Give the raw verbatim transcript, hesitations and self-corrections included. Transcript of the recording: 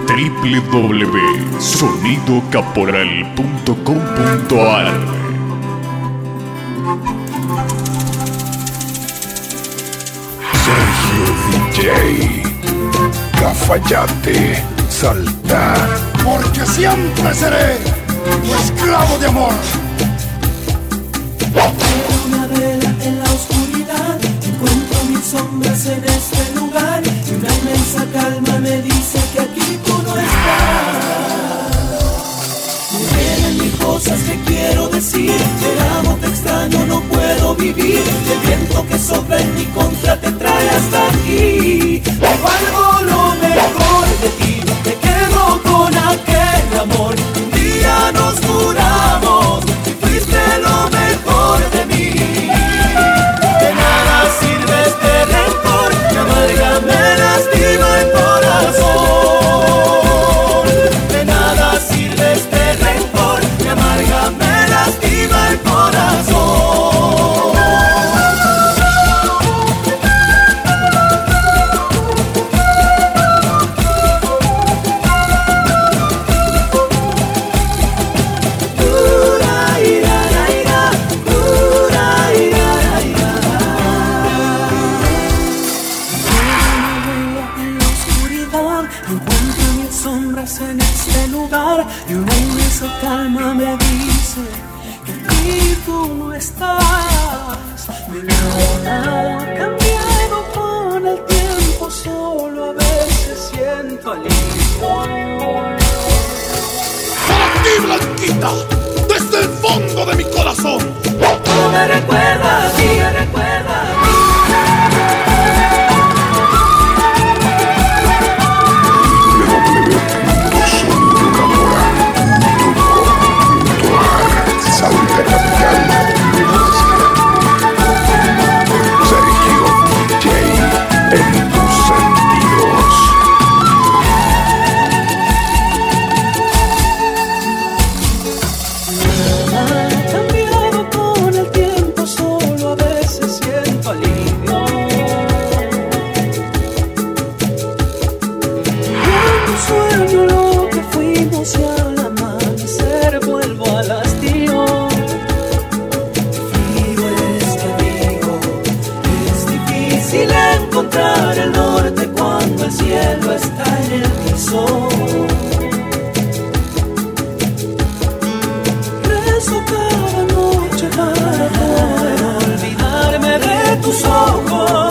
doble u doble u doble u punto sonido caporal punto com punto a r. Sergio D J, Cafayate, Salta. Porque siempre seré tu esclavo de amor. Una vela en la oscuridad, encuentro mil sombras en este lugar y una inmensa calma me dice que aquí tú no estás. Me vienen mil cosas que quiero decir, te amo, te extraño, no puedo vivir. El viento que sopla en mi contra te trae hasta aquí. Tengo algo lo mejor de ti, me quedo con aquel amor. Un día nos juramos y fuiste lo mejor de mí. De nada sirve este rencor, me amarga, me lastima el corazón. De nada sirve este rencor, me amarga, me lastima el corazón. En este lugar y una inmensa calma me dice que aquí tú no estás. Mi vida ha cambiado con el tiempo, solo a veces siento alivio. Para ti, Blanquita, desde el fondo de mi corazón. Tú me recuerdas, sí me recuerdas. Salta capital. Sergio D J en tus sentidos. Nada ha cambiado con el tiempo, solo a veces siento alivio. Cuando sueño lo que fuimos y al amanecer vuelvo al hastío. Frío este abrigo, es difícil encontrar el norte cuando el cielo está en el piso. Rezo cada noche para poder olvidarme de tus ojos.